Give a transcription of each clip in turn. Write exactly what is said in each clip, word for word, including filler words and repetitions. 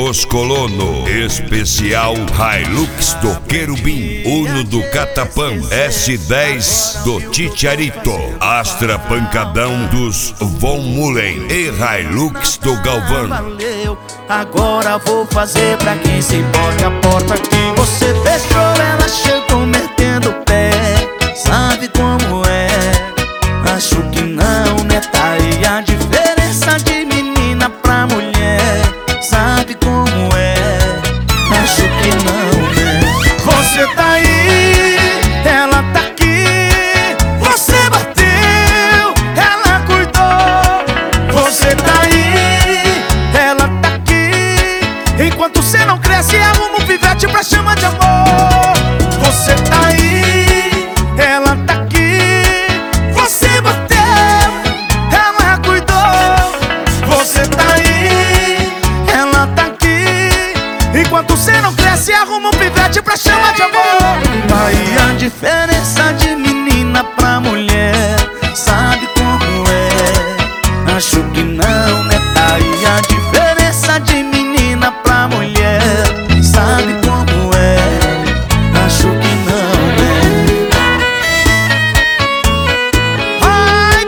Los Colono, especial Hilux do Querubim, Uno do Catapã, S dez do Titiarito, Astra Pancadão dos Von Mullen e Hilux do Galvão. Valeu, agora vou fazer pra quem se importa. A porta que você fechou, ela chegou metendo o pé. Sabe como é? Acho que não, né? Tá aí a diferença de menina pra mulher. Sabe como é? Acho que não, né? Você tá aí, ela tá aqui. Você bateu, ela cuidou. Você tá aí, ela tá aqui. Enquanto você não cresce, arruma um pivete pra chamar de amor. Você tá aí, ela tá aqui. Você bateu, ela cuidou. Você tá aí, ela tá aqui. Enquanto você não cresce, arruma um pivete pra chamar de amor. Tá aí a diferença de menina pra mulher. Sabe como é? Acho que não, né? Tá aí a diferença de menina pra mulher. Sabe como é? Acho que não, né? Ai,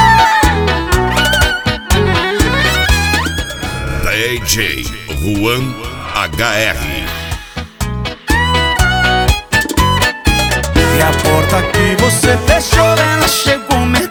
D J Juan H R. E a porta que você fechou, ela chegou metendo